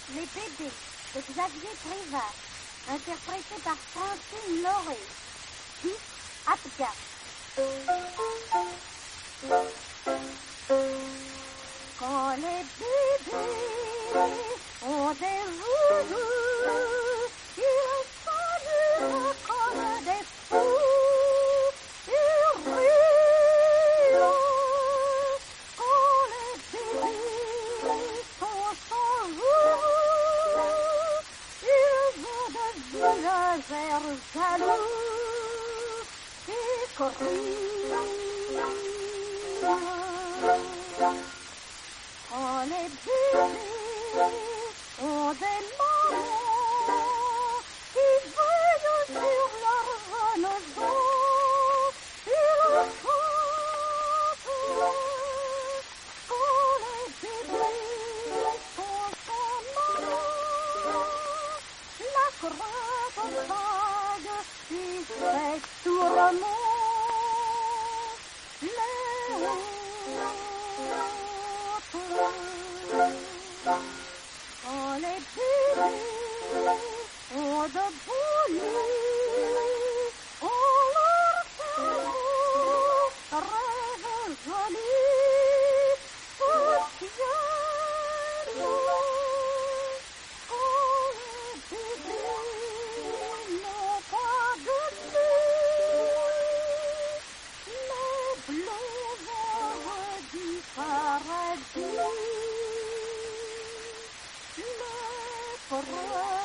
Les bébés de Xavier Prévat, interprété par Francine Lauré. Puis, Abga. Quand les bébés ont des voodoo, ils s'amusent comme des fous, ils rient. Quand les bébés sont sans jour, ils ont de vilains airs jaloux et crient. Quand les bébés ont des mamans qui veillent sur leurs jeunes os, ils chantent. Quand les bébés sont sans maman, la crainte vague qui fait tourment les quand les bébés ont de beaux lits, on leur cerveau rêve joli, soutiennent. Quand les bébés n'ont pas de lit, les bleus anges du paradis.